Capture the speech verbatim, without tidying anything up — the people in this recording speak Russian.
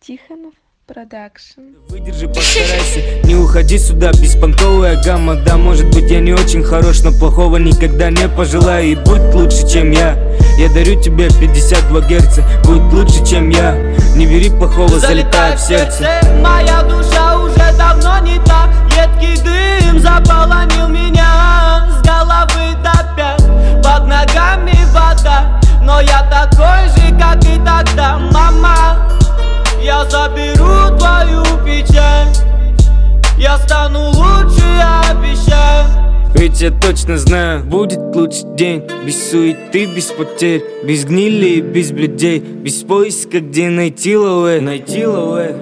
Тихонов Продакшн. Выдержи, постарайся, не уходи сюда, беспонтовая гамма. Да, может быть, я не очень хорош, но плохого никогда не пожелаю. И будь лучше, чем я. Я дарю тебе пятьдесят два герца. Будь лучше, чем я. Не бери плохого, залетай в сердце. Моя душа уже давно не та. Едкий дым заполонил меня с головы до пят. Под ногами вода, но я такой же, как и тогда. Мама, я заберу твою печаль. Я стану лучше, обещаю. Ведь я точно знаю, будет лучший день. Без суеты, без потерь, без гнили и без блюдей, без поиска, где найти ловэ, найти ловэ.